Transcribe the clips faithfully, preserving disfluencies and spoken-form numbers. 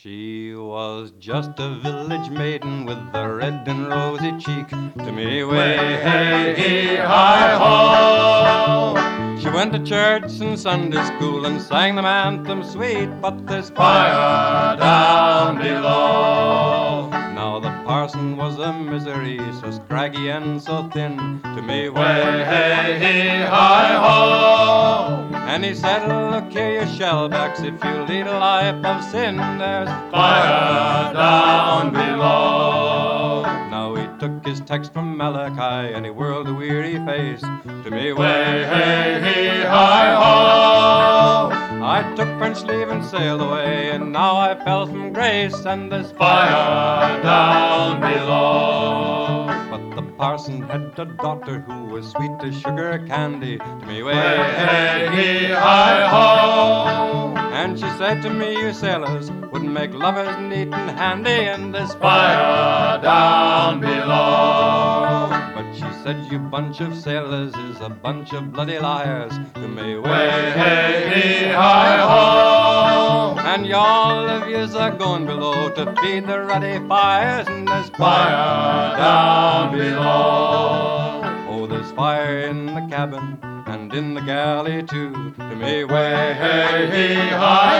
She was just a village maiden with a red and rosy cheek. To me, way, hey, hee, hi, ho. She went to church and Sunday school and sang them anthem sweet, but there's fire down below. Now the parson was a misery, so scraggy and so thin. To me, way, hey, hee, hi, ho. And he said, look here, you shellbacks, if you lead a life of sin, there's fire down below. Now he took his text from Malachi and he whirled a weary face. To me, way, hey, hee, hi, ho. I took French leave and sailed away, and now I fell from grace, and there's fire down below. But the parson had a daughter who was sweet as sugar candy. To me, way, hey, hee, hi, ho. And she said to me, you sailors wouldn't make lovers neat and handy, and there's fire down below. But she said, you bunch of sailors is a bunch of bloody liars. To me, way, hey, hee, hi, ho. And y'all of yous are going below to feed the ruddy fires, and there's fire down below. Oh, there's fire in the cabin and in the galley too. To me, way, hey, hee, hi,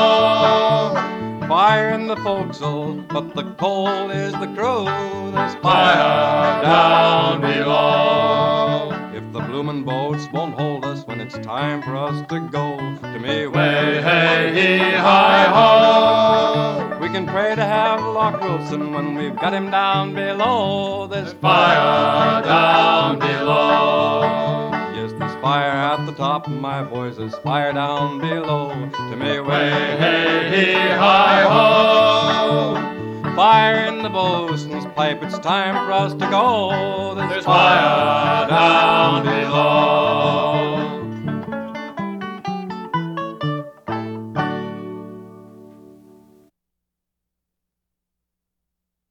ho. Fire in the forecastle, but the coal is the crew. There's fire down below. If the bloomin' boats won't hold us when it's time for us to go, to me, way, hey, hee, hi, ho. We can pray to have Loch Wilson when we've got him down below. There's fire down below. Yes, there's fire at the top, my boys, there's fire down below. To me, way, hey, hee, hi, ho. Fire in the bosun's pipe, it's time for us to go. There's fire down below.